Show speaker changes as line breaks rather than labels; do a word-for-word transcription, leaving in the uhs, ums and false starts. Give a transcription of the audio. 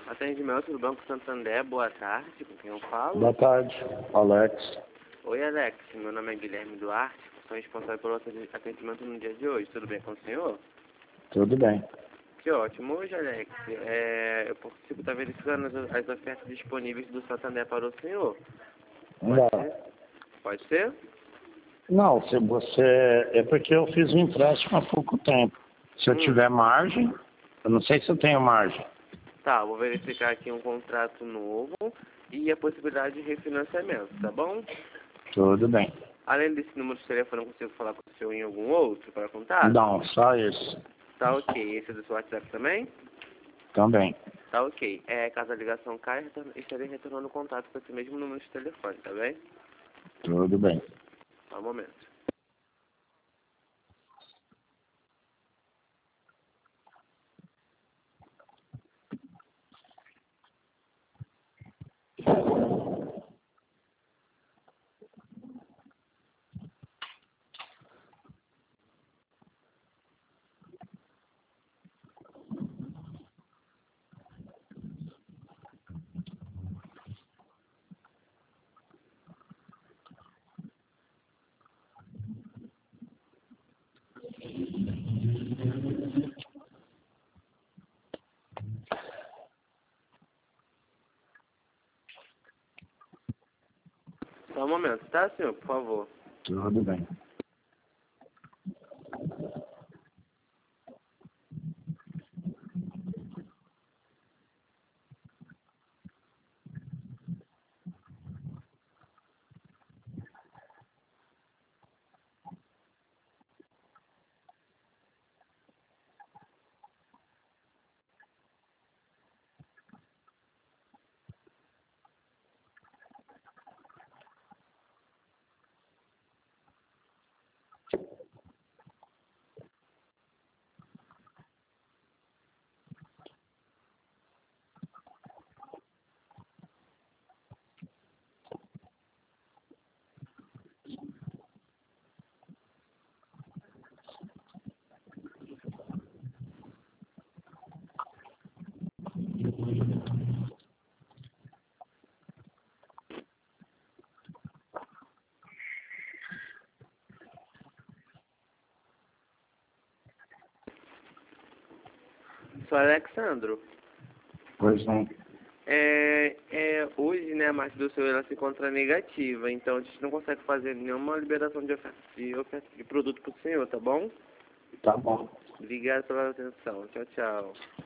Atendimento do Banco Santander, boa tarde, com quem eu falo?
Boa tarde, Alex.
Oi, Alex, meu nome é Guilherme Duarte, sou responsável pelo atendimento no dia de hoje, tudo bem com o senhor?
Tudo bem.
Que ótimo. Hoje, Alex, é, eu consigo estar verificando as, as ofertas disponíveis do Santander para o senhor. Pode
Não.
ser? Pode ser?
Não, se você... É porque eu fiz um empréstimo há pouco tempo. Se eu
Hum.
tiver margem, eu não sei se eu tenho margem.
Tá, vou verificar aqui um contrato novo e a possibilidade de refinanciamento, tá bom?
Tudo bem.
Além desse número de telefone, eu consigo falar com o senhor em algum outro para contato?
Não, só isso.
Tá ok. Esse é do seu WhatsApp também?
Também.
Tá ok. É, caso a ligação caia, estarei retornando contato com esse mesmo número de telefone, tá bem?
Tudo bem.
Só um momento. Só um momento, tá, senhor? Por favor.
Tudo bem.
Sou Alexandro.
Pois não.
É, é, hoje, né, a marca do senhor ela se encontra negativa, então a gente não consegue fazer nenhuma liberação de oferta de, oferta de produto para o senhor, tá bom?
Tá bom.
Obrigado pela atenção. Tchau, tchau.